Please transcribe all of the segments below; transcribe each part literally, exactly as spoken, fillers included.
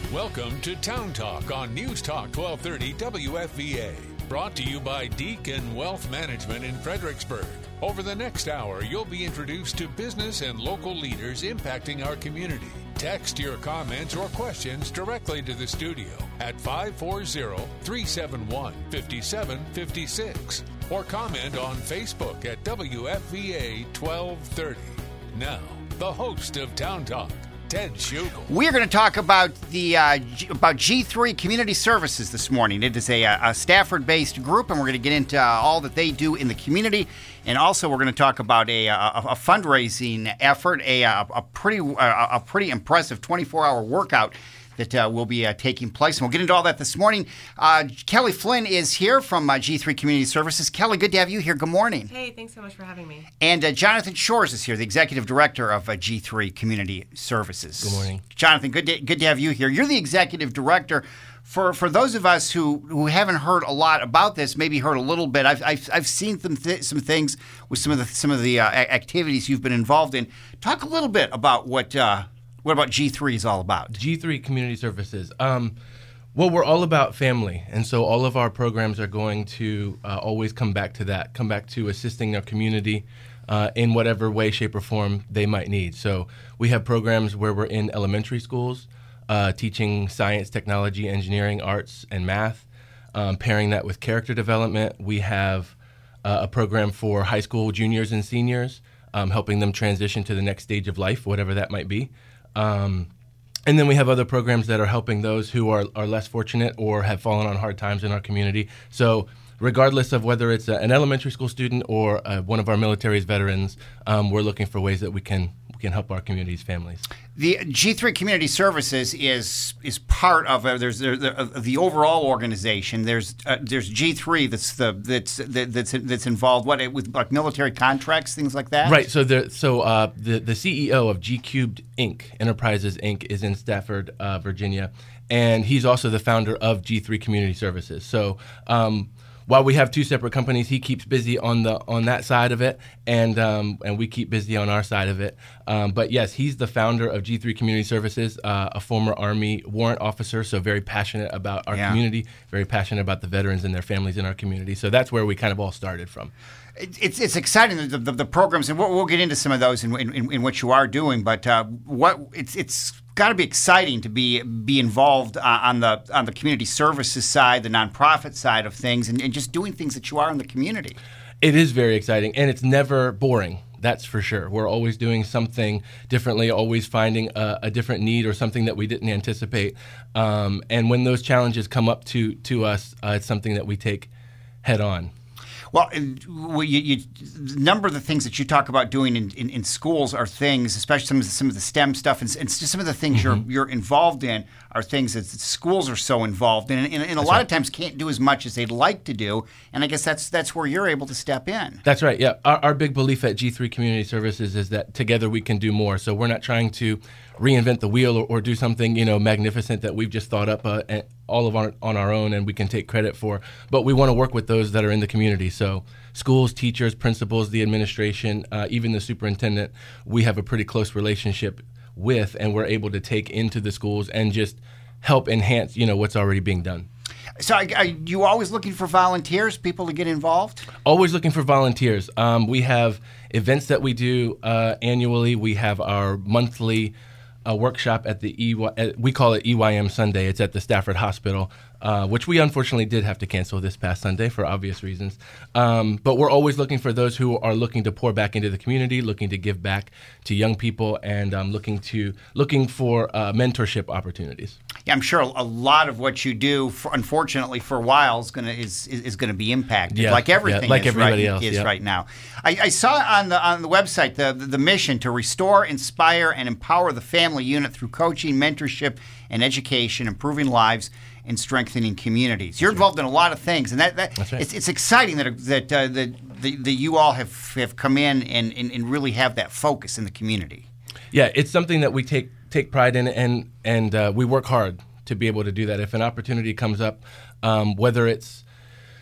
Welcome to Town Talk on News Talk twelve thirty W F V A. Brought to you by Deacon Wealth Management in Fredericksburg. Over the next hour, you'll be introduced to business and local leaders impacting our community. Text your comments or questions directly to the studio at five four zero, three seven one, five seven five six or comment on Facebook at W F V A twelve thirty. Now, the host of Town Talk, Ted Schugel. We are going to talk about the uh, G- about G three Community Services this morning. It is a, a Stafford-based group, and we're going to get into uh, all that they do in the community. And also, we're going to talk about a, a, a fundraising effort, a, a, a pretty a, a pretty impressive twenty-four hour workout that uh, will be uh, taking place. And we'll get into all that this morning. Uh, Kelly Flynn is here from uh, G three Community Services. Kelly, good to have you here. Good morning. Hey, thanks so much for having me. And uh, Jonathan Shores is here, the Executive Director of uh, G three Community Services. Good morning. Jonathan, good to, good to have you here. You're the Executive Director. For for those of us who, who haven't heard a lot about this, maybe heard a little bit, I've I've, I've seen some th- some things with some of the some of the uh, activities you've been involved in. Talk a little bit about what uh, what about G three is all about. G three Community Services. Um, well, we're all about family, and so all of our programs are going to uh, always come back to that, come back to assisting our community uh, in whatever way, shape, or form they might need. So we have programs where we're in elementary schools, uh, teaching science, technology, engineering, arts, and math, um, pairing that with character development. We have uh, a program for high school juniors and seniors, um, helping them transition to the next stage of life, whatever that might be. Um, and then we have other programs that are helping those who are, are less fortunate or have fallen on hard times in our community. So regardless of whether it's a, an elementary school student or uh, one of our military's veterans, um, we're looking for ways that we can we can help our community's families. The G three Community Services is is part of uh, there's the, the, uh, the overall organization. There's uh, there's G three that's the that's that's that's involved what with like military contracts, things like that. Right. So the so uh, the the C E O of G Cubed Incorporated. Enterprises Incorporated is in Stafford, uh, Virginia, and he's also the founder of G three Community Services. So. Um, While we have two separate companies, he keeps busy on the on that side of it, and um, and we keep busy on our side of it. Um, but yes, he's the founder of G three Community Services, uh, a former Army warrant officer, so very passionate about our yeah. community, very passionate about the veterans and their families in our community. So that's where we kind of all started from. It's it's exciting the, the, the programs, and we'll, we'll get into some of those in in, in what you are doing. But uh, what it's it's got to be exciting to be be involved uh, on the on the community services side, the nonprofit side of things, and, and just doing things that you are in the community. It is very exciting, and it's never boring. That's for sure. We're always doing something differently, always finding a, a different need or something that we didn't anticipate. Um, and when those challenges come up to to us, uh, it's something that we take head on. Well, you, you, the number of the things that you talk about doing in, in, in schools are things, especially some of the, some of the STEM stuff, and, and some of the things mm-hmm. you're you're involved in are things that schools are so involved in, and, and, and a lot right. of times can't do as much as they'd like to do. And I guess that's that's where you're able to step in. That's right. Yeah, our, our big belief at G three Community Services is that together we can do more. So we're not trying to reinvent the wheel or, or do something you know magnificent that we've just thought up uh, and all of our, on our own and we can take credit for. But we want to work with those that are in the community. So schools, teachers, principals, the administration, uh, even the superintendent, we have a pretty close relationship with, and we're able to take into the schools and just help enhance you know what's already being done. So are, are you always looking for volunteers, people to get involved? Always looking for volunteers. Um, we have events that we do uh, annually. We have our monthly a workshop at the E Y, we call it E Y M Sunday. It's at the Stafford Hospital, uh, which we unfortunately did have to cancel this past Sunday for obvious reasons. Um, but we're always looking for those who are looking to pour back into the community, looking to give back to young people, and um, looking to looking for uh, mentorship opportunities. Yeah, I'm sure a lot of what you do, for, unfortunately, for a while, is going to is, is, is going to be impacted, yeah, like everything yeah, like is, everybody right, else, is yeah. right now. I, I saw on the on the website the, the the mission to restore, inspire, and empower the family unit through coaching, mentorship, and education, improving lives and strengthening communities. You're involved in a lot of things, and that, that right. it's, it's exciting that that, uh, that that that you all have, have come in and, and, and really have that focus in the community. Yeah, it's something that we take take pride in, and and uh, we work hard to be able to do that. If an opportunity comes up, um, whether it's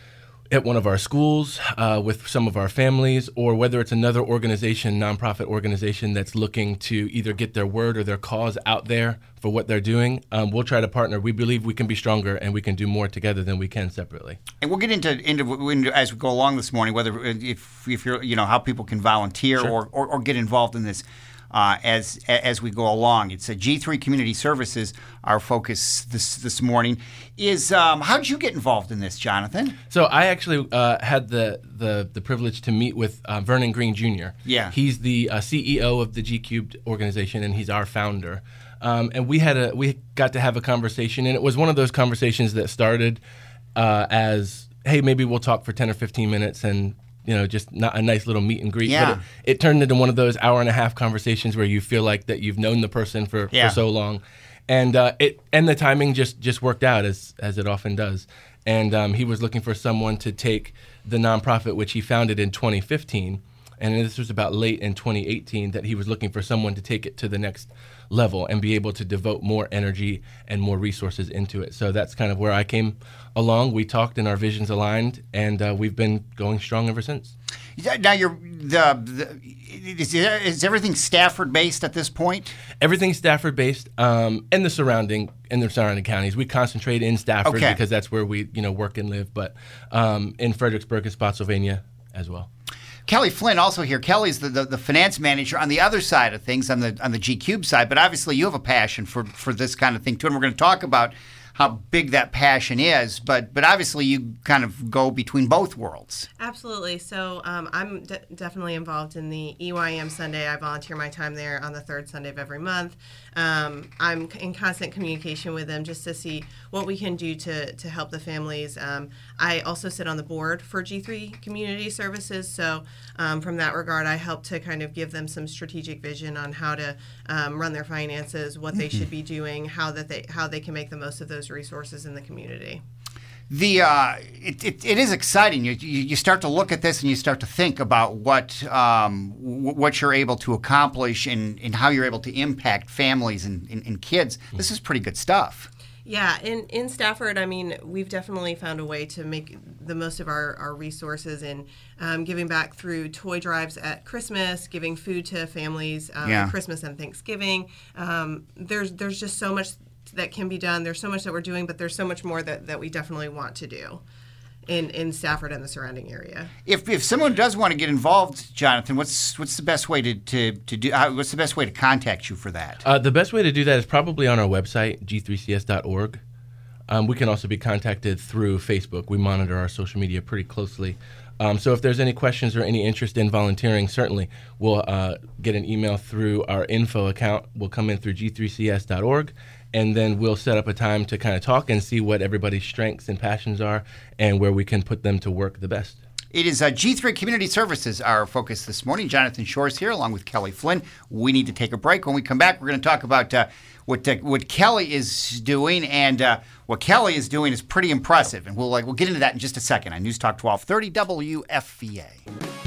at one of our schools uh, with some of our families, or whether it's another organization, nonprofit organization that's looking to either get their word or their cause out there for what they're doing, um, we'll try to partner. We believe we can be stronger and we can do more together than we can separately. And we'll get into, into, into as we go along this morning, whether if if you're you know how people can volunteer Sure. or, or or get involved in this. Uh, as as we go along, it's a G three Community Services. Our focus this this morning is um, how did you get involved in this, Jonathan? So I actually uh, had the, the the privilege to meet with uh, Vernon Green Junior Yeah, he's the uh, C E O of the G Cubed organization, and he's our founder. Um, and we had a we got to have a conversation, and it was one of those conversations that started uh, as, hey, maybe we'll talk for ten or fifteen minutes and. You know, just not a nice little meet and greet. Yeah. But it, it turned into one of those hour and a half conversations where you feel like that you've known the person for, yeah. for so long. And uh, it and the timing just, just worked out as as it often does. And um, he was looking for someone to take the nonprofit, which he founded in twenty fifteen. And this was about late in twenty eighteen that he was looking for someone to take it to the next level and be able to devote more energy and more resources into it. So that's kind of where I came along. We talked and our visions aligned, and uh, we've been going strong ever since. Now you're the, the is, is everything Stafford based at this point? Everything's Stafford based, um, and the surrounding and the surrounding counties. We concentrate in Stafford okay. because that's where we you know work and live, but um, in Fredericksburg and Spotsylvania as well. Kelly Flynn also here. Kelly's the, the, the finance manager on the other side of things, on the on the G Cube side. But obviously, you have a passion for, for this kind of thing too, and we're going to talk about how big that passion is. But but obviously, you kind of go between both worlds. Absolutely. So um, I'm de- definitely involved in the E Y M Sunday. I volunteer my time there on the third Sunday of every month. Um, I'm in constant communication with them just to see what we can do to, to help the families. Um, I also sit on the board for G three Community Services, so um, from that regard, I help to kind of give them some strategic vision on how to um, run their finances, what they should be doing, how that they how they can make the most of those resources in the community. The uh, it, it it is exciting. You, you you start to look at this and you start to think about what um, w- what you're able to accomplish and, and how you're able to impact families and, and, and kids. This is pretty good stuff. Yeah, in, in Stafford, I mean, we've definitely found a way to make the most of our, our resources in um, giving back through toy drives at Christmas, giving food to families um, Yeah. at Christmas and Thanksgiving. Um, there's there's just so much that can be done. There's so much that we're doing, but there's so much more that, that we definitely want to do in, in Stafford and the surrounding area. If if someone does want to get involved, Jonathan, what's what's the best way to, to, to do? How, what's the best way to contact you for that? Uh, the best way to do that is probably on our website, g three c s dot org. Um, we can also be contacted through Facebook. We monitor our social media pretty closely. Um, so if there's any questions or any interest in volunteering, certainly we'll uh, get an email through our info account. We'll come in through g three c s dot org, and then we'll set up a time to kind of talk and see what everybody's strengths and passions are and where we can put them to work the best. It is uh, G three Community Services, our focus this morning. Jonathan Shores here, along with Kelly Flynn. We need to take a break. When we come back, we're going to talk about uh, what uh, what Kelly is doing, and uh, what Kelly is doing is pretty impressive. And we'll like we'll get into that in just a second on News Talk twelve thirty W F V A.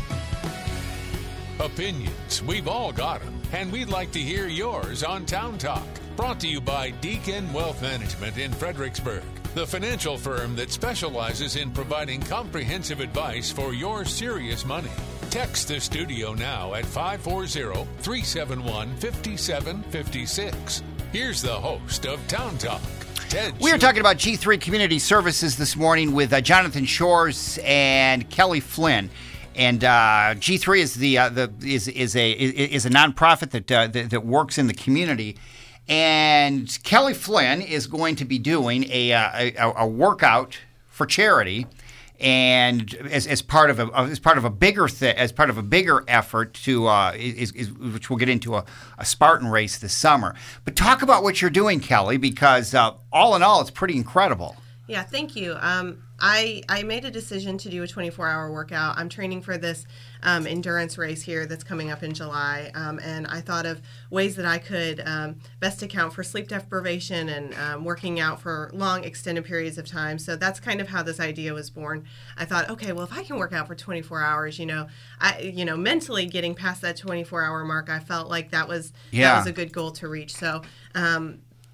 Opinions, we've all got them, and we'd like to hear yours on Town Talk. Brought to you by Deacon Wealth Management in Fredericksburg, the financial firm that specializes in providing comprehensive advice for your serious money. Text the studio now at five four zero, three seven one, five seven five six. Here's the host of Town Talk, Ted. We are talking about G three Community Services this morning with uh, Jonathan Shores and Kelly Flynn. And uh, G three is the uh, the is is a is a nonprofit that, uh, that that works in the community. And Kelly Flynn is going to be doing a a, a workout for charity, and as, as part of a as part of a bigger th- as part of a bigger effort to uh, is, is which we'll get into a, a Spartan race this summer. But talk about what you're doing, Kelly, because uh, all in all, it's pretty incredible. Yeah, thank you. Um, I I made a decision to do a twenty-four hour workout. I'm training for this um, endurance race here that's coming up in July, um, and I thought of ways that I could um, best account for sleep deprivation and um, working out for long, extended periods of time. So that's kind of how this idea was born. I thought, okay, well, if I can work out for twenty-four hours, you know, I you know, mentally getting past that twenty-four hour mark, I felt like that was yeah. that was a good goal to reach. So. Um,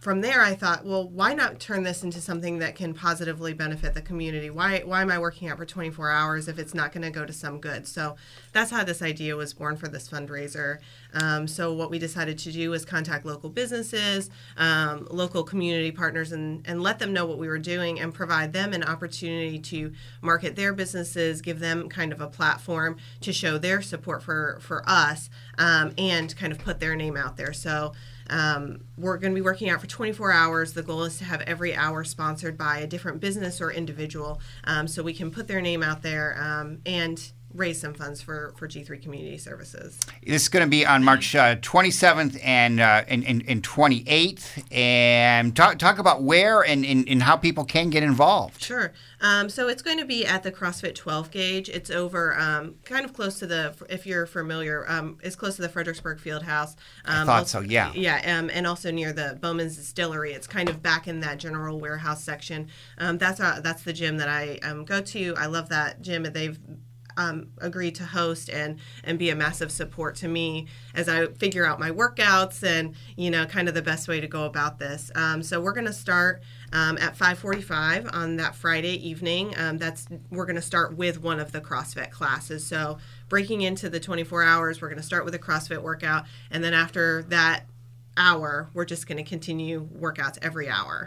from there, I thought, well, why not turn this into something that can positively benefit the community? Why why am I working out for twenty-four hours if it's not going to go to some good? So that's how this idea was born for this fundraiser. Um, so what we decided to do was contact local businesses, um, local community partners, and, and let them know what we were doing and provide them an opportunity to market their businesses, give them kind of a platform to show their support for, for us, um, and kind of put their name out there. So Um, we're going to be working out for twenty-four hours. The goal is to have every hour sponsored by a different business or individual, um, so we can put their name out there um, and raise some funds for, for G three Community Services. This is going to be on March uh, twenty-seventh and, uh, and, and, and twenty-eighth. And talk, talk about where and, and, and how people can get involved. Sure. Um, so it's going to be at the CrossFit twelve gauge. It's over um, kind of close to the, if you're familiar, um, it's close to the Fredericksburg Fieldhouse. Um, I thought also, so, yeah. Yeah, um, and also near the Bowman's Distillery. It's kind of back in that general warehouse section. Um, that's uh, that's the gym that I um, go to. I love that gym. They've Um, agreed to host and and be a massive support to me as I figure out my workouts and, you know, kind of the best way to go about this. Um, so we're going to start um, at five forty-five on that Friday evening. Um, that's we're going to start with one of the CrossFit classes. So breaking into the twenty-four hours, we're going to start with a CrossFit workout, and then after that hour, we're just going to continue workouts every hour.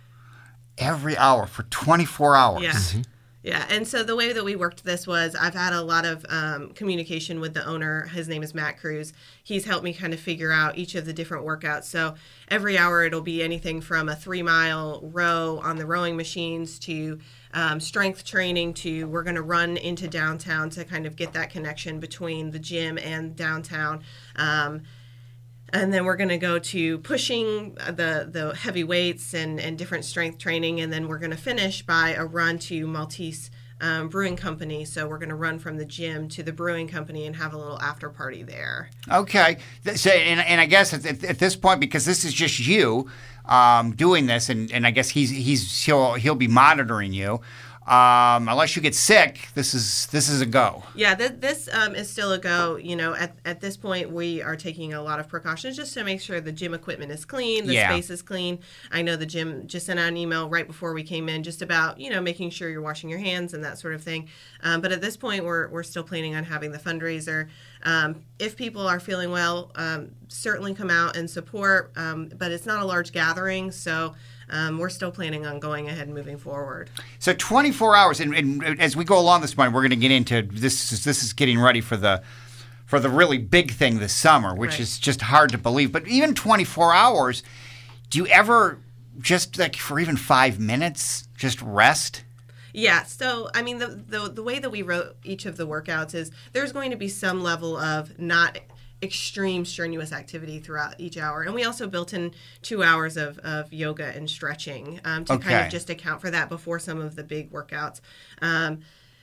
Every hour for twenty-four hours. Yeah. Mm-hmm. Yeah, and so the way that we worked this was I've had a lot of um, communication with the owner. His name is Matt Cruz. He's helped me kind of figure out each of the different workouts. So every hour it'll be anything from a three-mile row on the rowing machines to um, strength training to we're going to run into downtown to kind of get that connection between the gym and downtown. Um, And then we're going to go to pushing the, the heavy weights and, and different strength training. And then we're going to finish by a run to Maltese um, Brewing Company. So we're going to run from the gym to the brewing company and have a little after party there. Okay. So, and, and I guess at, at this point, because this is just you um, doing this, and, and I guess he's he's he'll he'll be monitoring you. Um, unless you get sick, this is this is a go. Yeah, th- this um, is still a go. You know, at, at this point, we are taking a lot of precautions just to make sure the gym equipment is clean, the yeah. space is clean. I know the gym just sent out an email right before we came in just about, you know, making sure you're washing your hands and that sort of thing. Um, but at this point, we're we're still planning on having the fundraiser. Um, if people are feeling well, um, certainly come out and support, um, but it's not a large gathering, so um, we're still planning on going ahead and moving forward. So twenty-four hours, and, and as we go along this morning, we're going to get into this. Is, this is getting ready for the for the really big thing this summer, which right. is just hard to believe. But even twenty-four hours, do you ever just like for even five minutes just rest? Yeah, so I mean, the, the the way that we wrote each of the workouts is there's going to be some level of not extreme strenuous activity throughout each hour. And we also built in two hours of, of yoga and stretching um, to okay. kind of just account for that before some of the big workouts. Um,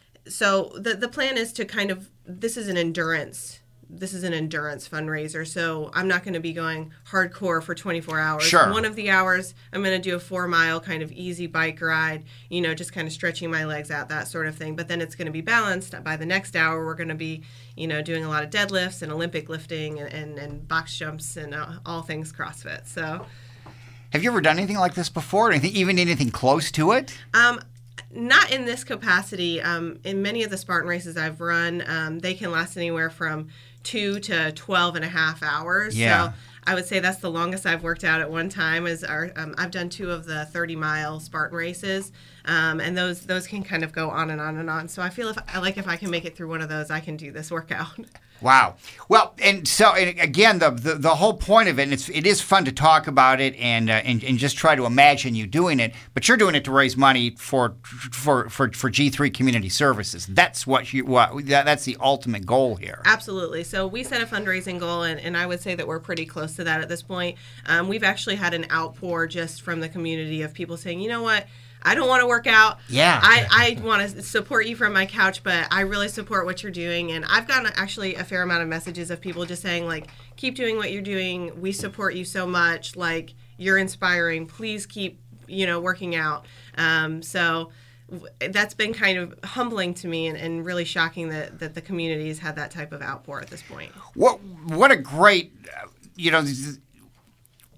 so the the plan is to kind of, this is an endurance This is an endurance fundraiser, so I'm not going to be going hardcore for twenty-four hours. Sure. One of the hours, I'm going to do a four-mile kind of easy bike ride, you know, just kind of stretching my legs out, that sort of thing. But then it's going to be balanced. By the next hour, we're going to be, you know, doing a lot of deadlifts and Olympic lifting and, and, and box jumps and uh, all things CrossFit. So, have you ever done anything like this before? Anything, even anything close to it? Um, not in this capacity. Um, in many of the Spartan races I've run, um, they can last anywhere from two to twelve and a half hours. Yeah. So I would say that's the longest I've worked out at one time. Is our um, I've done two of the thirty mile Spartan races, um, and those those can kind of go on and on and on. So I feel if I like if I can make it through one of those, I can do this workout. Wow. Well, and so and again, the, the the whole point of it, and it's it is fun to talk about it and uh, and and just try to imagine you doing it, but you're doing it to raise money for for for, for G three Community Services. That's what you what that, that's the ultimate goal here. Absolutely. So we set a fundraising goal, and, and I would say that we're pretty close to that at this point. Um, we've actually had an outpour just from the community of people saying, you know what, I don't want to work out. Yeah. I, I want to support you from my couch, but I really support what you're doing. And I've gotten actually a fair amount of messages of people just saying, like, keep doing what you're doing. We support you so much. Like, you're inspiring. Please keep, you know, working out. Um, so that's been kind of humbling to me and, and really shocking that, that the community has had that type of outpour at this point. What, what a great, you know,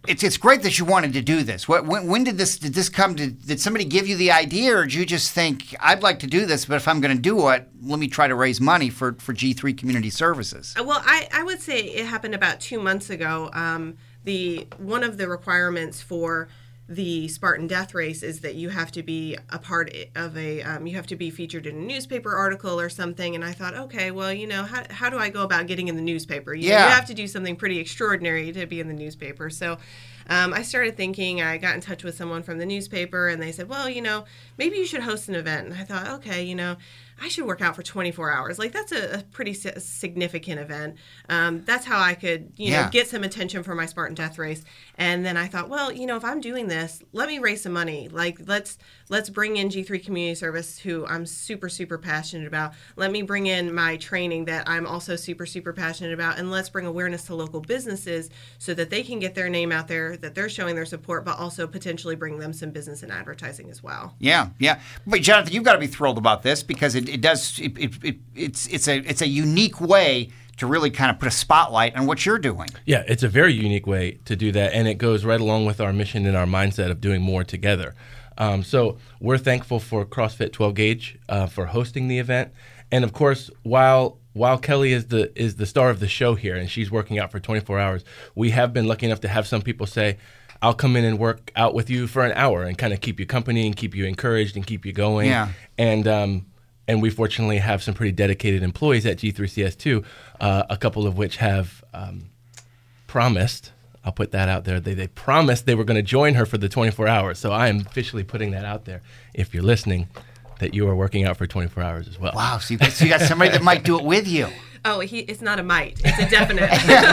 it's it's great that you wanted to do this. What, when, when did this did this come to? Did somebody give you the idea, or did you just think, I'd like to do this, but if I'm going to do it, let me try to raise money for, for G three Community Services? Well, I, I would say it happened about two months ago. Um, the one of the requirements for the Spartan Death Race is that you have to be a part of a, um, you have to be featured in a newspaper article or something. And I thought, okay, well, you know, how, how do I go about getting in the newspaper? You, yeah. know, you have to do something pretty extraordinary to be in the newspaper. So um, I started thinking, I got in touch with someone from the newspaper, and they said, well, you know, maybe you should host an event. And I thought, okay, you know, I should work out for twenty-four hours. Like, that's a, a pretty significant event. Um, that's how I could, you yeah. know, get some attention for my Spartan Death Race. And then I thought, well, you know, if I'm doing this, let me raise some money. Like, let's let's bring in G three Community Service, who I'm super, super passionate about. Let me bring in my training that I'm also super, super passionate about. And let's bring awareness to local businesses so that they can get their name out there, that they're showing their support, but also potentially bring them some business and advertising as well. Yeah, yeah. But Jonathan, you've got to be thrilled about this, because it, it does it, it, it it's it's a it's a unique way to really kind of put a spotlight on what you're doing. Yeah, it's a very unique way to do that, and it goes right along with our mission and our mindset of doing more together. Um, so we're thankful for CrossFit twelve Gauge uh, for hosting the event, and of course, while while Kelly is the is the star of the show here, and she's working out for twenty-four hours, we have been lucky enough to have some people say, I'll come in and work out with you for an hour and kind of keep you company and keep you encouraged and keep you going. Yeah. And um, and we fortunately have some pretty dedicated employees at G three C S too, uh, a couple of which have um, promised, I'll put that out there, they, they promised they were going to join her for the twenty-four hours. So I am officially putting that out there, if you're listening, that you are working out for twenty-four hours as well. Wow, so you got, so you got somebody that might do it with you. Oh, he it's not a might. It's a definite.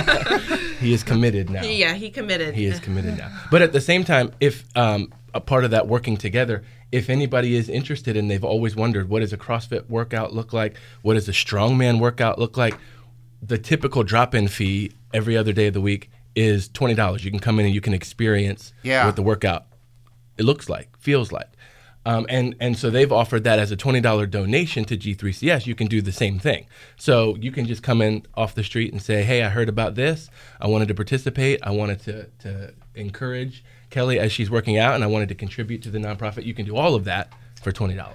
He is committed now. Yeah, he committed. He is committed now. But at the same time, if um, a part of that working together, if anybody is interested and they've always wondered, what does a CrossFit workout look like? What does a strongman workout look like? The typical drop-in fee every other day of the week is twenty dollars. You can come in and you can experience yeah. what the workout it looks like, feels like. Um, and, and so they've offered that as a twenty dollars donation to G three C S. You can do the same thing. So you can just come in off the street and say, hey, I heard about this. I wanted to participate. I wanted to, to encourage Kelly as she's working out, and I wanted to contribute to the nonprofit. You can do all of that for twenty dollars.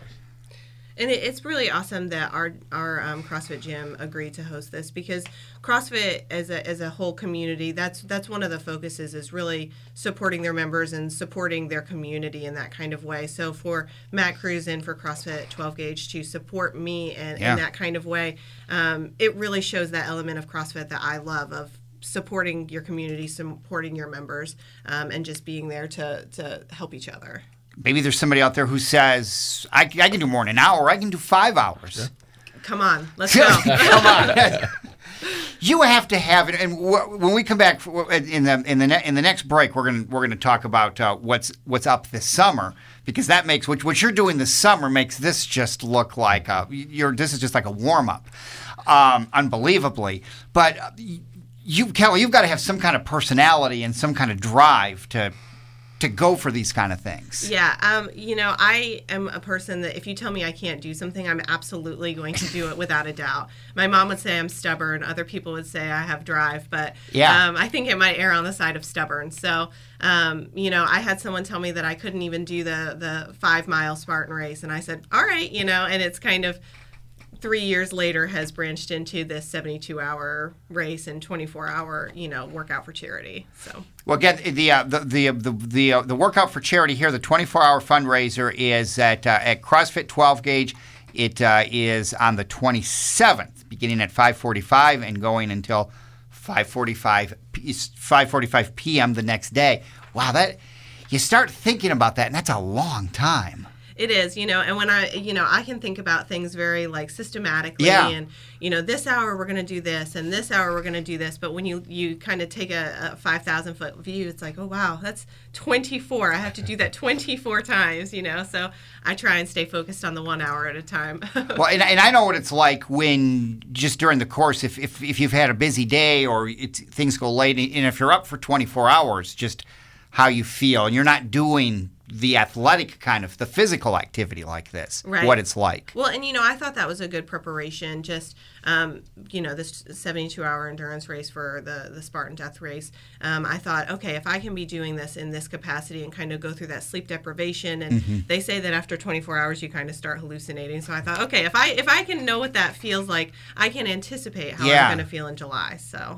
And it, it's really awesome that our our um, CrossFit gym agreed to host this, because CrossFit as a as a whole community, that's that's one of the focuses, is really supporting their members and supporting their community in that kind of way. So for Matt Cruz and for CrossFit twelve Gauge to support me and, yeah. in that kind of way, um, it really shows that element of CrossFit that I love, of supporting your community, supporting your members, um, and just being there to to help each other. Maybe there's somebody out there who says, I, I can do more in an hour. I can do five hours. Sure. Come on, let's go. Come on. You have to have it. And w- when we come back in the in the ne- in the next break, we're gonna we're gonna talk about uh, what's what's up this summer, because that makes what what you're doing this summer makes this just look like a, you're this is just like a warm up, um, unbelievably. But you, Kelly, you've got to have some kind of personality and some kind of drive to. to go for these kind of things. Yeah, um, you know, I am a person that if you tell me I can't do something, I'm absolutely going to do it without a doubt. My mom would say I'm stubborn. Other people would say I have drive, but yeah. um, I think it might err on the side of stubborn. So, um, you know, I had someone tell me that I couldn't even do the the five mile Spartan race, and I said, all right, you know, and it's kind of three years later has branched into this seventy-two hour race and twenty-four hour, you know, workout for charity. So. Well, again, the uh, the the the the, uh, the workout for charity here, the twenty-four hour fundraiser is at uh, at CrossFit twelve Gauge. It uh, is on the twenty-seventh, beginning at five forty-five and going until five forty-five p.m. the next day. Wow, that you start thinking about that, and that's a long time. It is, you know, and when I, you know, I can think about things very like systematically, yeah. and, you know, this hour we're going to do this, and this hour we're going to do this. But when you, you kind of take a, a five thousand foot view, it's like, oh, wow, that's twenty-four. I have to do that twenty-four times, you know, so I try and stay focused on the one hour at a time. Well, and, and I know what it's like when just during the course, if, if, if you've had a busy day or it's, things go late, and if you're up for twenty-four hours, just how you feel, and you're not doing the athletic kind of, the physical activity like this, right. what it's like. Well, and, you know, I thought that was a good preparation, just, um, you know, this seventy-two hour endurance race for the, the Spartan Death Race. Um, I thought, okay, if I can be doing this in this capacity and kind of go through that sleep deprivation, and mm-hmm. they say that after twenty-four hours you kind of start hallucinating. So I thought, okay, if I if I can know what that feels like, I can anticipate how yeah. I'm going to feel in July. So,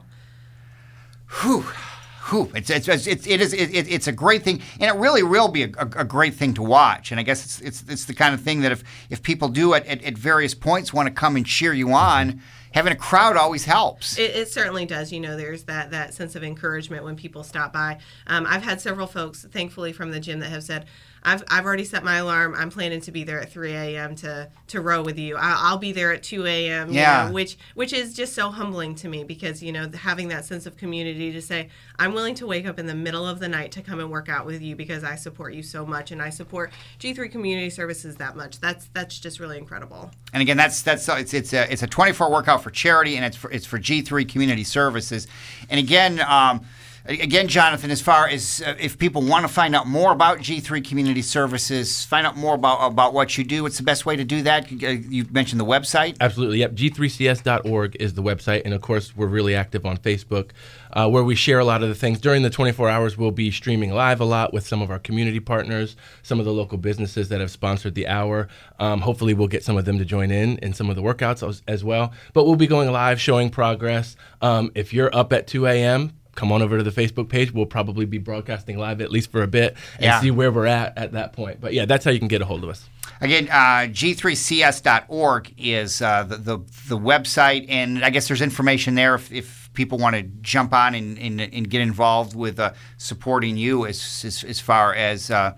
whew. Whew. It's, it's, it's, it is, it, it's a great thing, and it really will be a, a, a great thing to watch. And I guess it's it's, it's the kind of thing that if, if people do at, at, at various points want to come and cheer you on, having a crowd always helps. It, it certainly does. You know, there's that, that sense of encouragement when people stop by. Um, I've had several folks, thankfully, from the gym that have said, I've I've already set my alarm. I'm planning to be there at three a.m. to to row with you. I'll, I'll be there at two a.m. Yeah. You know, which which is just so humbling to me because, you know, having that sense of community to say, I'm willing to wake up in the middle of the night to come and work out with you because I support you so much and I support G three Community Services that much. That's that's just really incredible. And again, that's that's it's it's a it's a twenty-four workout for charity, and it's for it's for G three Community Services. And again, um, Again, Jonathan, as far as uh, if people want to find out more about G three Community Services, find out more about about what you do, what's the best way to do that? You mentioned the website. Absolutely, yep. G three C S dot org is the website, and of course, we're really active on Facebook, uh, where we share a lot of the things. During the twenty-four hours, we'll be streaming live a lot with some of our community partners, some of the local businesses that have sponsored the hour. Um, hopefully, we'll get some of them to join in in some of the workouts as, as well. But we'll be going live, showing progress. Um, if you're up at two a.m., come on over to the Facebook page. We'll probably be broadcasting live at least for a bit and yeah. see where we're at at that point. But yeah, that's how you can get a hold of us. Again, uh, G three C S dot org is uh, the, the the website, and I guess there's information there if, if people want to jump on and, and, and get involved with uh, supporting you as as, as far as uh,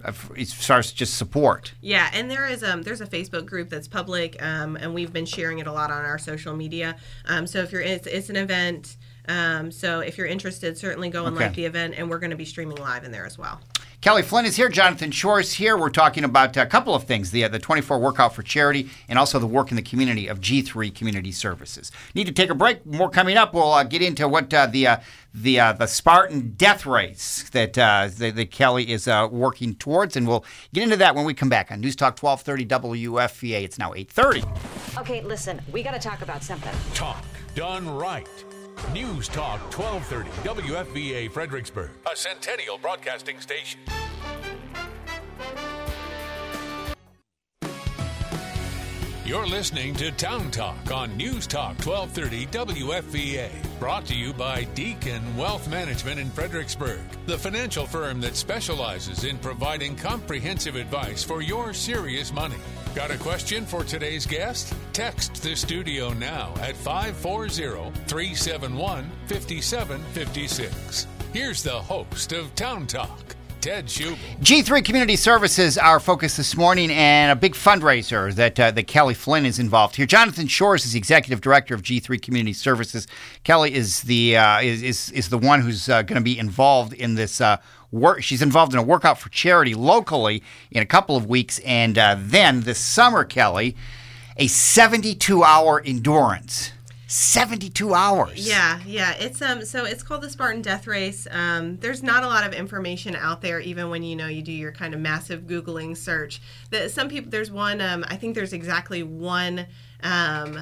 as far as just support. Yeah, and there is um there's a Facebook group that's public, um, and we've been sharing it a lot on our social media. Um, so if you're it's, it's an event. Um, so if you're interested, certainly go and okay. like the event, and we're going to be streaming live in there as well. Kelly Flynn is here. Jonathan Shore is here. We're talking about a couple of things, the uh, the twenty-four workout for charity and also the work in the community of G three Community Services. Need to take a break. More coming up. We'll uh, get into what uh, the uh, the uh, the Spartan Death Race that, uh, that, that Kelly is uh, working towards, and we'll get into that when we come back on News Talk twelve thirty W F V A. It's now eight thirty. Okay, listen, we got to talk about something. Talk done right. News Talk twelve thirty W F V A Fredericksburg, a Centennial Broadcasting station. You're listening to Town Talk on News Talk twelve thirty W F V A. Brought to you by Deacon Wealth Management in Fredericksburg, the financial firm that specializes in providing comprehensive advice for your serious money. Got a question for today's guest? Text the studio now at five four zero, three seven one, five seven five six. Here's the host of Town Talk, Ted Schubel. G three Community Services, our focus this morning, and a big fundraiser that uh, that Kelly Flynn is involved here. Jonathan Shores is the executive director of G three Community Services. Kelly is the uh, is, is is the one who's uh, going to be involved in this uh, work. She's involved in a workout for charity locally in a couple of weeks, and uh, then this summer, Kelly, a seventy-two hour endurance. seventy-two hours. Yeah, yeah. It's um. So it's called the Spartan Death Race. Um, there's not a lot of information out there, even when you know you do your kind of massive Googling search. That some people, there's one. Um, I think there's exactly one. Um,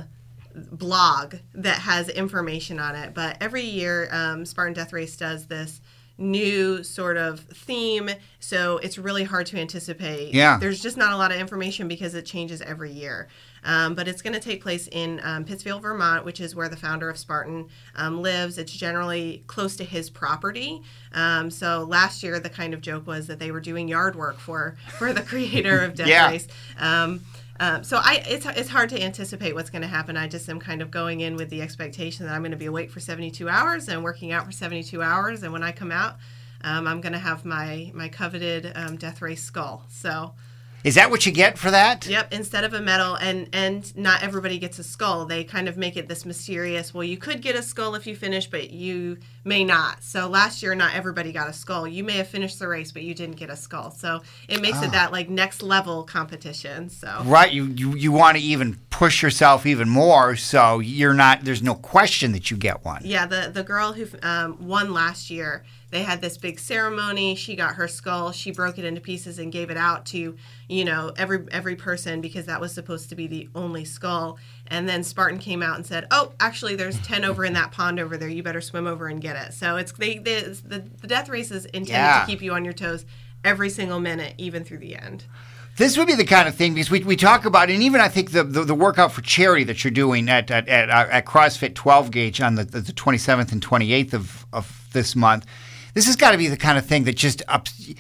blog that has information on it. But every year, um, Spartan Death Race does this new sort of theme, so it's really hard to anticipate. Yeah. There's just not a lot of information because it changes every year. Um, but it's going to take place in um, Pittsfield, Vermont, which is where the founder of Spartan um, lives. It's generally close to his property. Um, so last year, the kind of joke was that they were doing yard work for, for the creator of Death yeah. Race. Um, Um, so I, it's it's hard to anticipate what's going to happen. I just am kind of going in with the expectation that I'm going to be awake for seventy-two hours and working out for seventy-two hours. And when I come out, um, I'm going to have my my coveted um, Death Race skull. So. Is that what you get for that? Yep, instead of a medal, and, and not everybody gets a skull. They kind of make it this mysterious, well, you could get a skull if you finish, but you may not. So last year, not everybody got a skull. You may have finished the race, but you didn't get a skull. So it makes oh. it that like next level competition. So Right, you, you, you want to even push yourself even more, so you're not. There's no question that you get one. Yeah, the the girl who um, won last year, they had this big ceremony. She got her skull. She broke it into pieces and gave it out to, you know, every every person because that was supposed to be the only skull. And then Spartan came out and said, "Oh, actually, there's ten over in that pond over there. You better swim over and get it." So it's they, they the the death race is intended Yeah. to keep you on your toes every single minute, even through the end. This would be the kind of thing, because we, we talk about, and even I think the, the, the workout for charity that you're doing at at, at, at CrossFit twelve gauge on the, the twenty-seventh and twenty-eighth of, of this month, this has got to be the kind of thing that just ups,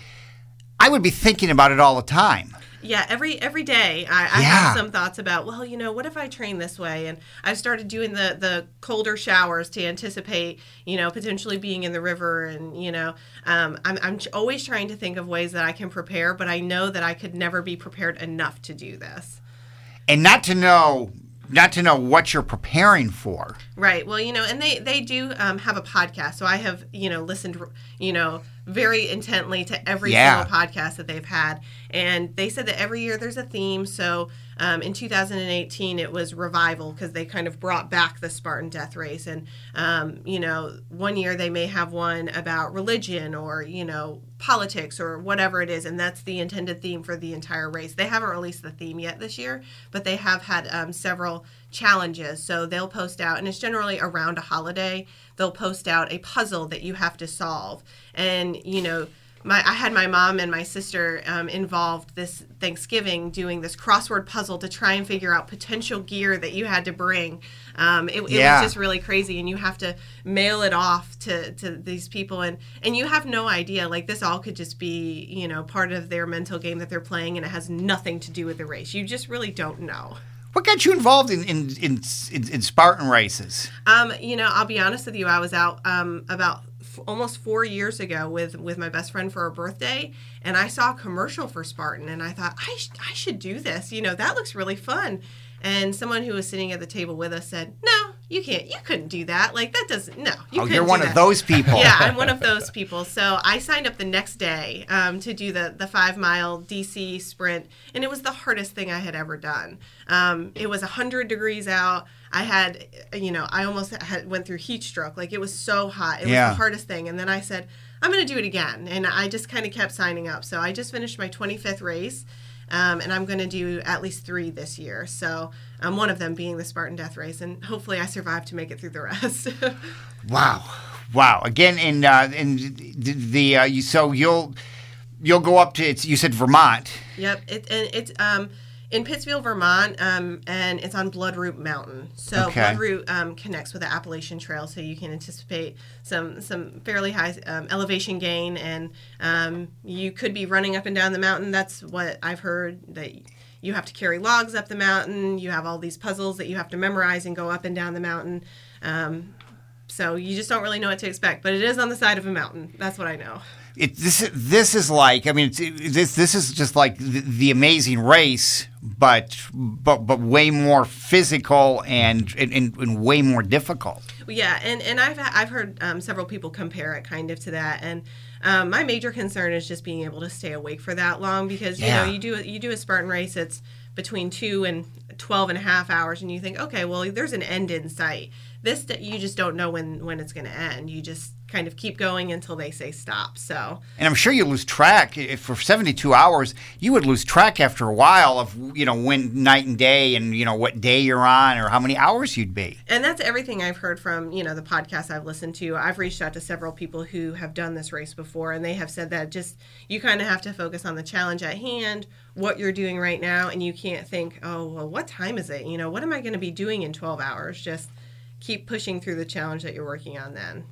I would be thinking about it all the time. Yeah, every every day I, I Yeah. have some thoughts about, well, you know, what if I train this way? And I've started doing the, the colder showers to anticipate, you know, potentially being in the river. And, you know, um, I'm, I'm always trying to think of ways that I can prepare, but I know that I could never be prepared enough to do this. And not to know not to know what you're preparing for. Right. Well, you know, and they, they do um, have a podcast. So I have, you know, listened, you know, very intently to every Yeah. single podcast that they've had. And they said that every year there's a theme. So um, in two thousand eighteen, it was Revival because they kind of brought back the Spartan Death Race. And, um, you know, one year they may have one about religion or, you know, politics or whatever it is. And that's the intended theme for the entire race. They haven't released the theme yet this year, but they have had um, several challenges. So they'll post out, and it's generally around a holiday, they'll post out a puzzle that you have to solve. And, you know, my I had my mom and my sister um, involved this Thanksgiving doing this crossword puzzle to try and figure out potential gear that you had to bring. Um, it, it Yeah. was just really crazy, and you have to mail it off to, to these people, and, and you have no idea. Like, this all could just be, you know, part of their mental game that they're playing, and it has nothing to do with the race. You just really don't know. What got you involved in in, in, in, in Spartan races? Um, you know, I'll be honest with you. I was out um, about f- almost four years ago with, with my best friend for her birthday, and I saw a commercial for Spartan, and I thought, I, sh- I should do this. You know, that looks really fun. And someone who was sitting at the table with us said, no, you can't. You couldn't do that. Like, that doesn't, no. You Oh, couldn't you're do one that. of those people. Yeah, I'm one of those people. So I signed up the next day um, to do the, the five-mile D C sprint, and it was the hardest thing I had ever done. Um, it was one hundred degrees out. I had, you know, I almost had went through heat stroke. Like, it was so hot. It Yeah. was the hardest thing. And then I said, I'm going to do it again. And I just kind of kept signing up. So I just finished my twenty-fifth race. Um, and I'm going to do at least three this year. So um, one of them being the Spartan Death Race. And hopefully I survive to make it through the rest. Wow, wow! Again, in uh, in the, the uh, you, so you'll you'll go up to it's you said Vermont. Yep. It, and it's um, in Pittsfield, Vermont, um, and it's on Bloodroot Mountain. So Okay. Bloodroot um, connects with the Appalachian Trail, so you can anticipate some some fairly high um, elevation gain, and um, you could be running up and down the mountain. That's what I've heard, that you have to carry logs up the mountain. You have all these puzzles that you have to memorize and go up and down the mountain. Um, so you just don't really know what to expect, but it is on the side of a mountain. That's what I know. It, this this is like I mean it's, it, this this is just like the, the Amazing Race, but but but way more physical and and, and way more difficult. Yeah, and, and I've I've heard um, several people compare it kind of to that, and um, my major concern is just being able to stay awake for that long, because you Yeah. know you do you do a Spartan race, it's between two and twelve and a half hours, and you think, okay, well, there's an end in sight. This you just don't know when when it's going to end. You just kind of keep going until they say stop. So And I'm sure you lose track if for seventy-two hours. You would lose track after a while of you know when night and day, and you know what day you're on or how many hours you'd be. And that's everything I've heard from, you know, the podcasts I've listened to. I've reached out to several people who have done this race before, and they have said that just you kind of have to focus on the challenge at hand, what you're doing right now, and you can't think, oh, well, what time is it? You know, what am I going to be doing in twelve hours? Just keep pushing through the challenge that you're working on then.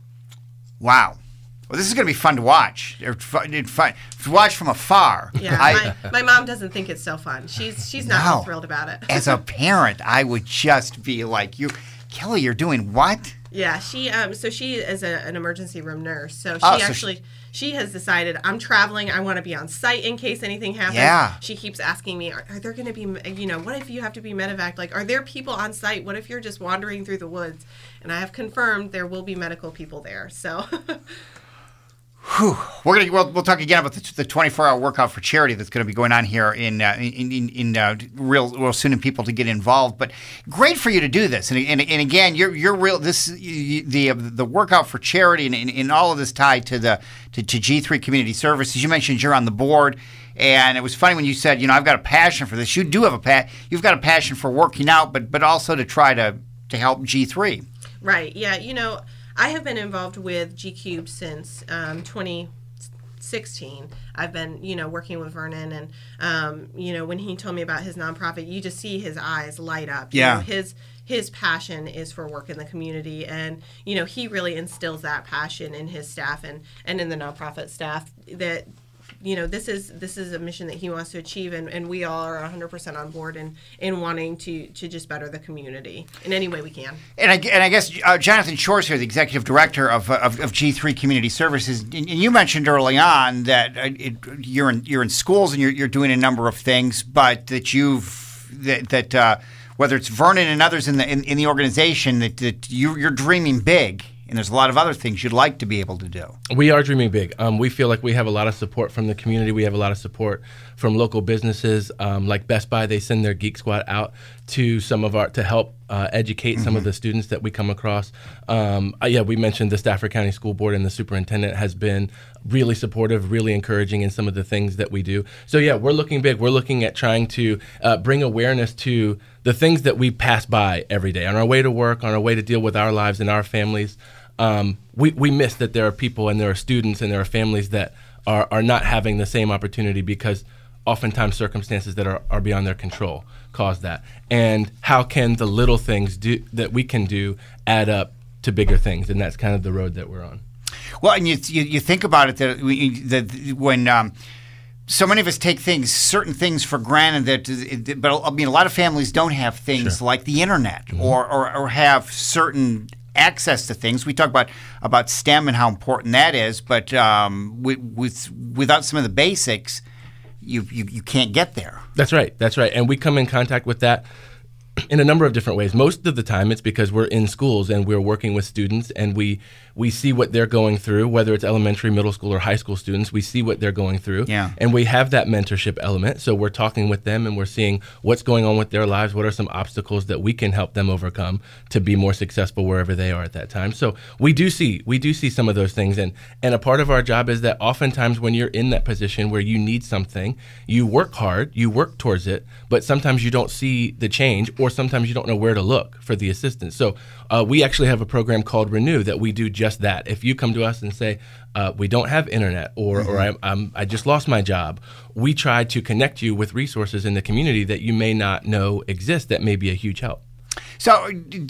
Wow. Well, this is going to be fun to watch. Or fun, fun to watch from afar. Yeah, I, my, my mom doesn't think it's so fun. She's she's not No. so thrilled about it. As a parent, I would just be like, "You, Kelly, you're doing what?" Yeah, she um so she is a, an emergency room nurse. So she Oh, so actually she, she has decided, I'm traveling. I want to be on site in case anything happens. Yeah. She keeps asking me, are, are there going to be, you know, what if you have to be medevac? Like, are there people on site? What if you're just wandering through the woods? And I have confirmed there will be medical people there. So Whew. We're gonna we'll, we'll talk again about the, the twenty-four hour workout for charity that's going to be going on here in uh, in in, in uh, real real soon, and people to get involved. But great for you to do this, and and, and again, you're you're real this you, the uh, the workout for charity and, and, and all of this tied to the to, to G three Community Services. You mentioned you're on the board, and it was funny when you said, you know, I've got a passion for this. You do have a pa- you've got a passion for working out, but but also to try to to help G three. Right. Yeah. You know, I have been involved with G Cube since um, twenty sixteen. I've been, you know, working with Vernon, and um, you know, when he told me about his nonprofit, you just see his eyes light up. You Yeah. know, his his passion is for work in the community, and you know, he really instills that passion in his staff and and in the nonprofit staff that. You know, this is this is a mission that he wants to achieve, and, and we all are one hundred percent on board in, in wanting to, to just better the community in any way we can. And I, and I guess uh, Jonathan Shores here, the executive director of, of, of G three Community Services, and, and you mentioned early on that uh, it, you're in you're in schools and you're you're doing a number of things, but that you've that that uh, whether it's Vernon and others in the in, in the organization, that, that you, you're dreaming big. And there's a lot of other things you'd like to be able to do. We are dreaming big. Um, we feel like we have a lot of support from the community. We have a lot of support from local businesses, um, like Best Buy. They send their Geek Squad out to some of our to help uh, educate mm-hmm. some of the students that we come across. Um, uh, yeah, we mentioned the Stafford County School Board, and the superintendent has been really supportive, really encouraging in some of the things that we do. So yeah, we're looking big. We're looking at trying to uh, bring awareness to the things that we pass by every day on our way to work, on our way to deal with our lives and our families. Um, we, we miss that there are people and there are students and there are families that are, are not having the same opportunity because oftentimes circumstances that are, are beyond their control cause that. And how can the little things do that we can do add up to bigger things? And that's kind of the road that we're on. Well, and you you, you think about it that, we, that when um, so many of us take things, certain things for granted, that, but I mean, a lot of families don't have things Sure. like the internet mm-hmm. or, or, or have certain access to things. We talk about about STEM and how important that is, but um, with, with without some of the basics, you, you you can't get there. That's right. That's right. And we come in contact with that in a number of different ways. Most of the time, it's because we're in schools and we're working with students, and we we see what they're going through, whether it's elementary, middle school, or high school students. We see what they're going through, yeah. and we have that mentorship element. So we're talking with them, and we're seeing what's going on with their lives. What are some obstacles that we can help them overcome to be more successful wherever they are at that time? So we do see we do see some of those things, and and a part of our job is that oftentimes when you're in that position where you need something, you work hard, you work towards it, but sometimes you don't see the change, or sometimes you don't know where to look for the assistance. So uh, we actually have a program called Renew that we do just that. If you come to us and say, uh, we don't have internet, or, mm-hmm. or I, I'm, I just lost my job, we try to connect you with resources in the community that you may not know exist that may be a huge help. So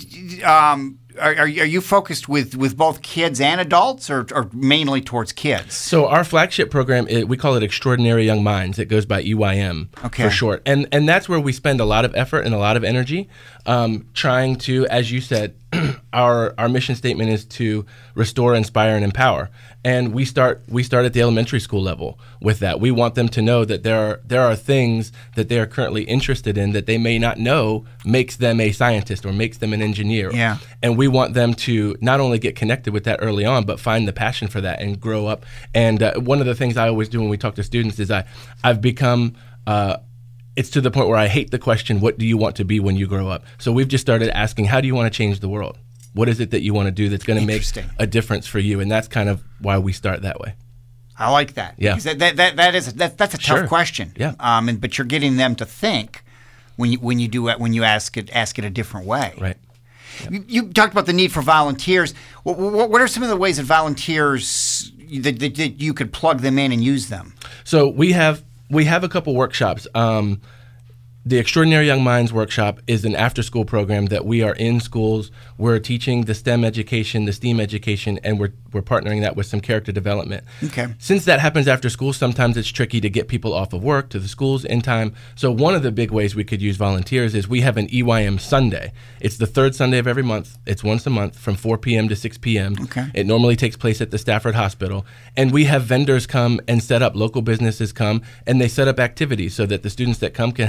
um, are, are you focused with, with both kids and adults, or, or mainly towards kids? So our flagship program, we call it Extraordinary Young Minds. It goes by E Y M okay. for short. And and that's where we spend a lot of effort and a lot of energy um, trying to, as you said, our our mission statement is to restore, inspire, and empower. And we start we start at the elementary school level with that. We want them to know that there are there are things that they are currently interested in that they may not know makes them a scientist or makes them an engineer. Yeah. And we want them to not only get connected with that early on, but find the passion for that and grow up. And uh, one of the things I always do when we talk to students is I I've become uh, it's to the point where I hate the question, what do you want to be when you grow up? So we've just started asking, how do you want to change the world? What is it that you want to do that's going to make a difference for you? And that's kind of why we start that way. I like that. Yeah. Because that, that, that is, that, that's a tough Sure. question. Yeah. Um, and, but you're getting them to think when you, when you do it, when you ask it, ask it a different way. Right. Yep. You, you talked about the need for volunteers. What, what, what are some of the ways that volunteers, that, that, that you could plug them in and use them? So we have we have a couple workshops. Um, The Extraordinary Young Minds Workshop is an after-school program that we are in schools. We're teaching the STEM education, the STEAM education, and we're we're partnering that with some character development. Okay. Since that happens after school, sometimes it's tricky to get people off of work to the schools in time. So one of the big ways we could use volunteers is we have an E Y M Sunday. It's the third Sunday of every month. It's once a month from four p.m. to six p.m. Okay. It normally takes place at the Stafford Hospital. And we have vendors come and set up, local businesses come, and they set up activities so that the students that come can have a hands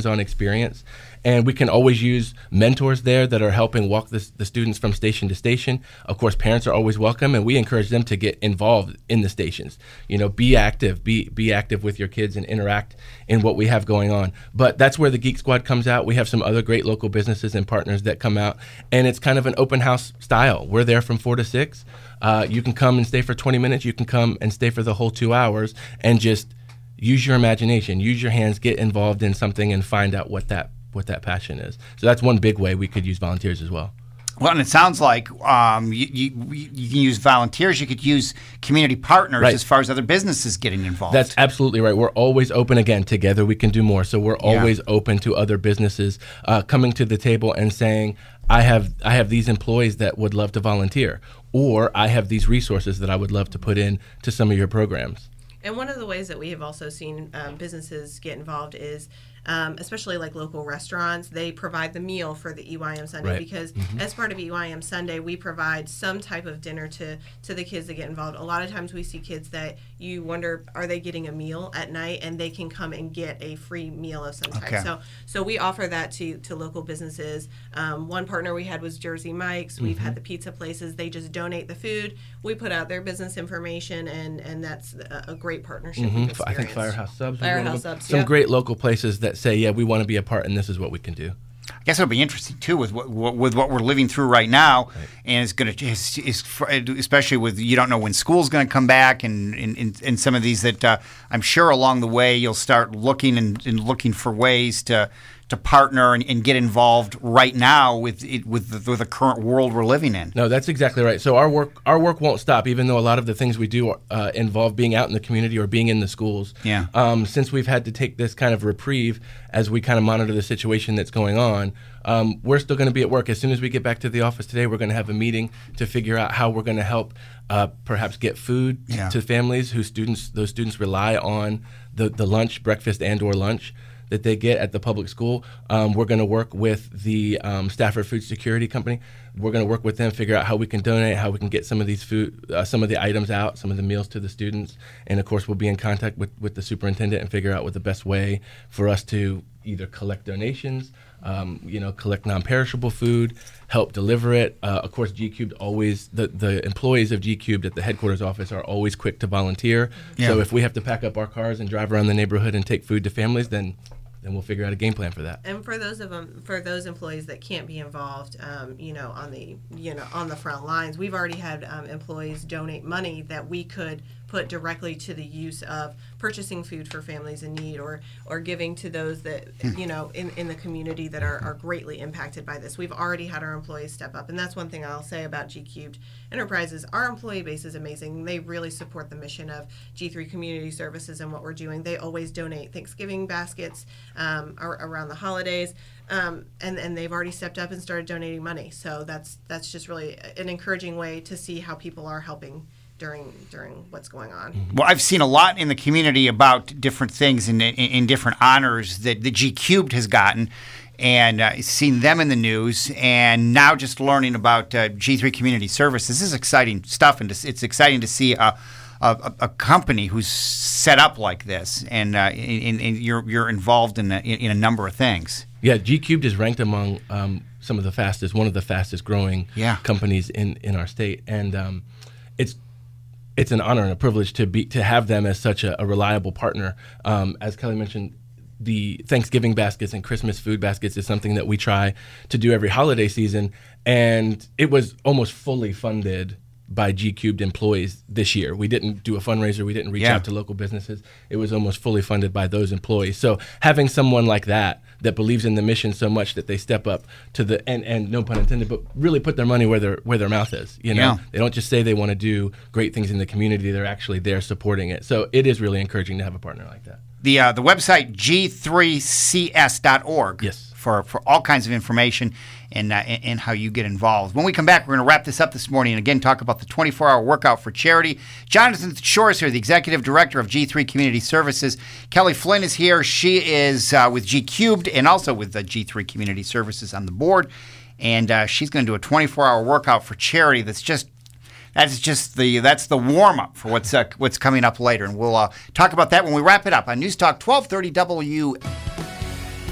hands-on experience. And we can always use mentors there that are helping walk the, the students from station to station. Of course, parents are always welcome, and we encourage them to get involved in the stations. You know, be active, be be active with your kids and interact in what we have going on. But that's where the Geek Squad comes out. We have some other great local businesses and partners that come out, and it's kind of an open house style. We're there from four to six. Uh, you can come and stay for twenty minutes. You can come and stay for the whole two hours and just use your imagination, use your hands, get involved in something, and find out what that what that passion is. So that's one big way we could use volunteers as well. Well, and it sounds like um, you, you, you can use volunteers. You could use community partners right. as far as other businesses getting involved. That's absolutely right. We're always open. Again, together we can do more. So we're always yeah. open to other businesses uh, coming to the table and saying, I have I have these employees that would love to volunteer, or I have these resources that I would love to put in to some of your programs. And one of the ways that we have also seen um, businesses get involved is Um, especially like local restaurants, they provide the meal for the E Y M Sunday right. because mm-hmm. as part of E Y M Sunday, we provide some type of dinner to, to the kids that get involved. A lot of times we see kids that you wonder, are they getting a meal at night? And they can come and get a free meal of some type. Okay. So so we offer that to, to local businesses. Um, one partner we had was Jersey Mike's. We've mm-hmm. had the pizza places. They just donate the food. We put out their business information, and, and that's a, a great partnership. Mm-hmm. we've I think experienced. Firehouse Subs. Firehouse Subs, Some yeah. great local places that say, yeah, we want to be a part, and this is what we can do. I guess it'll be interesting too with what, what with what we're living through right now, right. and it's going to, is, is, especially with you don't know when school's going to come back, and and, and some of these that uh, I'm sure along the way you'll start looking and, and looking for ways to to partner and, and get involved right now with it, with the, with the current world we're living in. No, that's exactly right. So our work our work won't stop, even though a lot of the things we do uh, involve being out in the community or being in the schools. Yeah. Um, since we've had to take this kind of reprieve as we kind of monitor the situation that's going on, um, we're still going to be at work. As soon as we get back to the office today, we're going to have a meeting to figure out how we're going to help uh, perhaps get food yeah. to families whose students those students rely on the, the lunch, breakfast, and or lunch that they get at the public school. Um, we're going to work with the um, Stafford Food Security Company. We're going to work with them, figure out how we can donate, how we can get some of these food, uh, some of the items out, some of the meals to the students. And of course, we'll be in contact with, with the superintendent and figure out what the best way for us to either collect donations, um, you know, collect non-perishable food, help deliver it. Uh, of course, G Cubed always, the, the employees of G Cubed at the headquarters office are always quick to volunteer. Yeah. So if we have to pack up our cars and drive around the neighborhood and take food to families, then then we'll figure out a game plan for that. And for those of them, for those employees that can't be involved, um, you know, on the you know on the front lines, we've already had um, employees donate money that we could put directly to the use of purchasing food for families in need, or or giving to those that you know in, in the community that are, are greatly impacted by this. We've already had our employees step up, and that's one thing I'll say about G Cubed Enterprises. Our employee base is amazing. They really support the mission of G three Community Services and what we're doing. They always donate Thanksgiving baskets um, ar- around the holidays, um, and and they've already stepped up and started donating money. So that's that's just really an encouraging way to see how people are helping during during what's going on. Well, I've seen a lot in the community about different things and in, in different honors that the G Cubed has gotten, and uh, seen them in the news, and now just learning about uh, G three Community Services. This is exciting stuff, and it's exciting to see a, a, a company who's set up like this, and, uh, and, and you're you're involved in a, in a number of things. Yeah, G Cubed is ranked among um, some of the fastest, one of the fastest growing yeah. companies in, in our state, and um, it's it's an honor and a privilege to be to have them as such a, a reliable partner. Um, as Kelly mentioned, the Thanksgiving baskets and Christmas food baskets is something that we try to do every holiday season, and it was almost fully funded by G Cubed employees this year. We didn't do a fundraiser. We didn't reach yeah. out to local businesses. It was almost fully funded by those employees. So having someone like that that believes in the mission so much that they step up to the and, and no pun intended, but really put their money where their where their mouth is. You know, yeah. they don't just say they want to do great things in the community. They're actually there supporting it. So it is really encouraging to have a partner like that. The uh, the website G three C S dot org. Yes. For, for all kinds of information and, uh, and and how you get involved. When we come back, we're going to wrap this up this morning and again talk about the twenty-four hour workout for charity. Jonathan Shore is here, the executive director of G three Community Services. Kelly Flynn is here. She is uh, with G Cubed and also with the G three Community Services on the board. And uh, she's going to do a twenty-four hour workout for charity that's just That's just the that's the warm up for what's uh, what's coming up later, and we'll uh, talk about that when we wrap it up on News Talk twelve thirty W.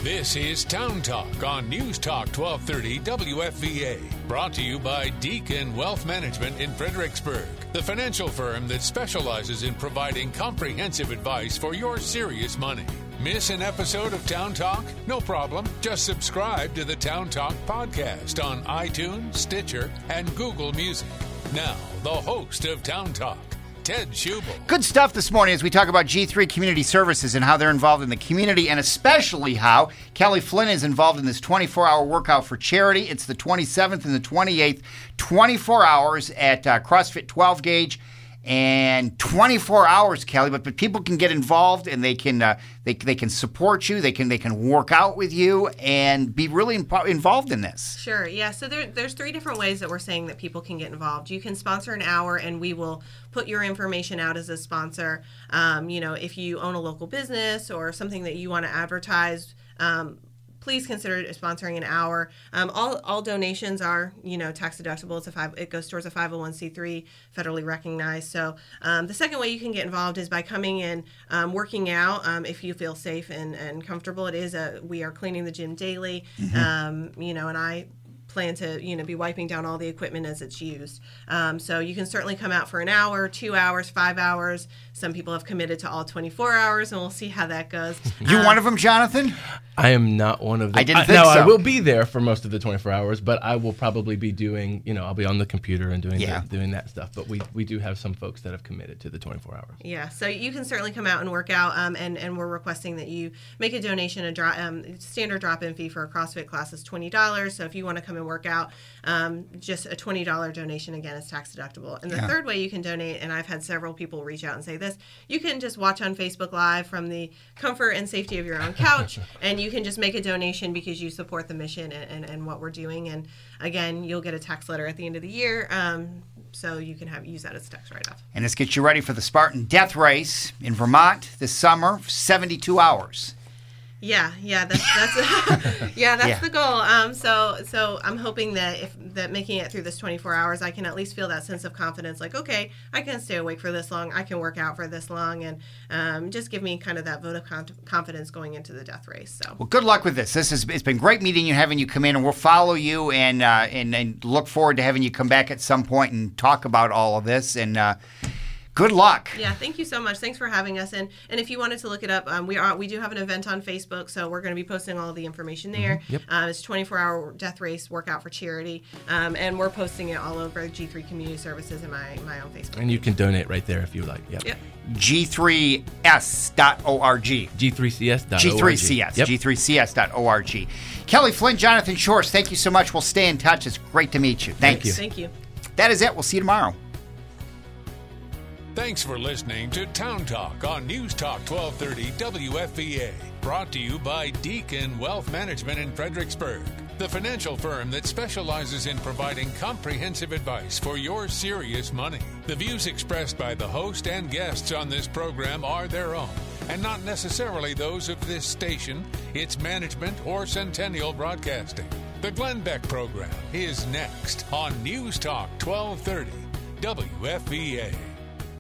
This is Town Talk on News Talk twelve thirty W F V A. Brought to you by Deacon Wealth Management in Fredericksburg, the financial firm that specializes in providing comprehensive advice for your serious money. Miss an episode of Town Talk? No problem. Just subscribe to the Town Talk podcast on iTunes, Stitcher, and Google Music. Now, the host of Town Talk, Ted Schubel. Good stuff this morning as we talk about G three Community Services and how they're involved in the community, and especially how Kelly Flynn is involved in this twenty-four hour workout for charity. It's the twenty-seventh and the twenty-eighth, twenty-four hours at uh, CrossFit twelve gauge. And twenty-four hours, Kelly, but, but people can get involved and they can uh, they they can support you, they can they can work out with you and be really impo- involved in this. Sure, yeah. So there, there's three different ways that we're saying that people can get involved. You can sponsor an hour, and we will put your information out as a sponsor. Um, you know, if you own a local business or something that you want to advertise. Um, Please consider sponsoring an hour. Um, all all donations are, you know, tax deductible. It's a five. It goes towards a five oh one c three, federally recognized. So um, the second way you can get involved is by coming in, um, working out. Um, if you feel safe and, and comfortable, it is a. We are cleaning the gym daily. Mm-hmm. Um, you know, and I plan to, you know, be wiping down all the equipment as it's used. Um, so you can certainly come out for an hour, two hours, five hours. Some people have committed to all twenty-four hours, and we'll see how that goes. You um, one of them, Jonathan? I am not one of them. I didn't I, think now, so. I will be there for most of the twenty-four hours, but I will probably be doing, you know, I'll be on the computer and doing Yeah. the, doing that stuff. But we, we do have some folks that have committed to the twenty-four hours. Yeah, so you can certainly come out and work out, um, and, and we're requesting that you make a donation. A dro- um, standard drop-in fee for a CrossFit class is twenty dollars, so if you want to come and work out, um, just a twenty dollars donation, again, is tax deductible. And the Yeah. third way you can donate, and I've had several people reach out and say this, you can just watch on Facebook Live from the comfort and safety of your own couch, and you can just make a donation because you support the mission and, and, and what we're doing. And again, you'll get a tax letter at the end of the year, um, so you can have use that as a tax write-off. And this gets you ready for the Spartan Death Race in Vermont this summer, seventy-two hours. Yeah, yeah, that's that's yeah, that's Yeah. the goal. Um, so so I'm hoping that if that making it through this twenty-four hours, I can at least feel that sense of confidence. Like, okay, I can stay awake for this long, I can work out for this long, and um, just give me kind of that vote of con- confidence going into the death race. So Well, good luck with this. This has it's been great meeting you, having you come in, and we'll follow you and uh, and and look forward to having you come back at some point and talk about all of this. And uh, good luck. yeah, thank you so much. Thanks for having us. And and if you wanted to look it up, um, we are we do have an event on Facebook, so we're going to be posting all of the information there. Mm-hmm. Yep. Um, it's twenty-four hour death race workout for charity, um, and we're posting it all over G three Community Services and my my own Facebook. And you can donate right there if you like. Yep. Yep. G three S dot org. G three C S dot org. G three C S. Yep. G three C S dot org. Kelly Flynn, Jonathan Shores, thank you so much. We'll stay in touch. It's great to meet you. Thank Thank you. you. Thank you. That is it. We'll see you tomorrow. Thanks for listening to Town Talk on News Talk twelve thirty W F V A. Brought to you by Deacon Wealth Management in Fredericksburg, the financial firm that specializes in providing comprehensive advice for your serious money. The views expressed by the host and guests on this program are their own, and not necessarily those of this station, its management, or Centennial Broadcasting. The Glenn Beck program is next on News Talk twelve thirty W F V A.